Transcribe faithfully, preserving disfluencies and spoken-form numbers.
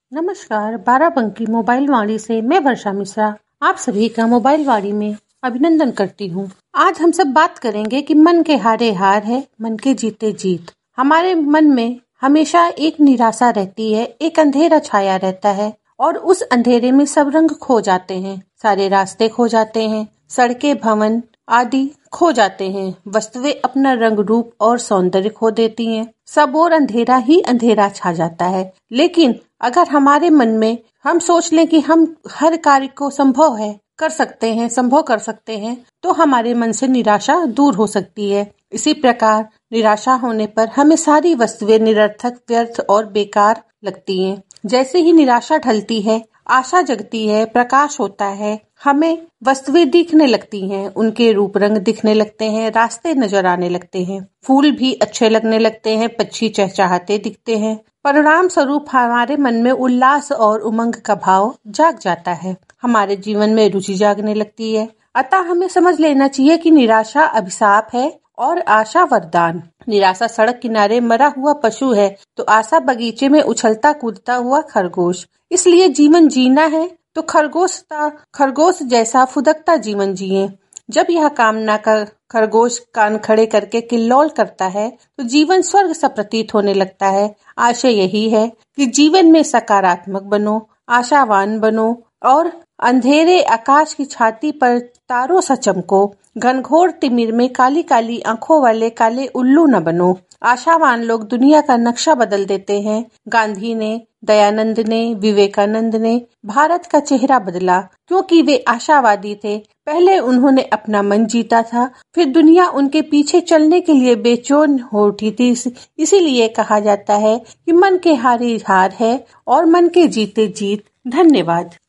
नमस्कार, बाराबंकी मोबाइल वाणी से मैं वर्षा मिश्रा आप सभी का मोबाइल वाणी में अभिनंदन करती हूँ। आज हम सब बात करेंगे कि मन के हारे हार है, मन के जीते जीत। हमारे मन में हमेशा एक निराशा रहती है, एक अंधेरा छाया रहता है और उस अंधेरे में सब रंग खो जाते हैं, सारे रास्ते खो जाते हैं, सड़कें, भवन आदि खो जाते हैं, वस्तुएं अपना रंग, रूप और सौंदर्य खो देती हैं। सब और अंधेरा ही अंधेरा छा जाता है। लेकिन अगर हमारे मन में हम सोच लें कि हम हर कार्य को संभव है कर सकते हैं, संभव कर सकते हैं, तो हमारे मन से निराशा दूर हो सकती है। इसी प्रकार निराशा होने पर हमें सारी वस्तुएं निरर्थक, व्यर्थ और बेकार लगती हैं। जैसे ही निराशा ढलती है, आशा जगती है, प्रकाश होता है, हमें वस्तुएं दिखने लगती हैं, उनके रूप रंग दिखने लगते हैं, रास्ते नजर आने लगते हैं, फूल भी अच्छे लगने लगते हैं, पक्षी चहचहाते दिखते हैं। परिणाम स्वरूप हमारे मन में उल्लास और उमंग का भाव जाग जाता है, हमारे जीवन में रुचि जागने लगती है। अतः हमें समझ लेना चाहिए कि निराशा अभिशाप है और आशा वरदान। निराशा सड़क किनारे मरा हुआ पशु है तो आशा बगीचे में उछलता कूदता हुआ खरगोश। इसलिए जीवन जीना है तो खरगोश खरगोश जैसा फुदकता जीवन जिए। जब यह कामना का खरगोश कान खड़े करके किल्लौल करता है तो जीवन स्वर्ग सा प्रतीत होने लगता है। आशय यही है कि जीवन में सकारात्मक बनो, आशावान बनो और अंधेरे आकाश की छाती पर तारों सा चमको। घनघोर तिमिर में काली काली आंखों वाले काले उल्लू न बनो। आशावान लोग दुनिया का नक्शा बदल देते हैं। गांधी ने, दयानंद ने, विवेकानंद ने भारत का चेहरा बदला क्योंकि वे आशावादी थे। पहले उन्होंने अपना मन जीता था, फिर दुनिया उनके पीछे चलने के लिए बेचैन हो उठी थी। इसीलिए कहा जाता है कि मन के हारे हार है और मन के जीते जीत। धन्यवाद।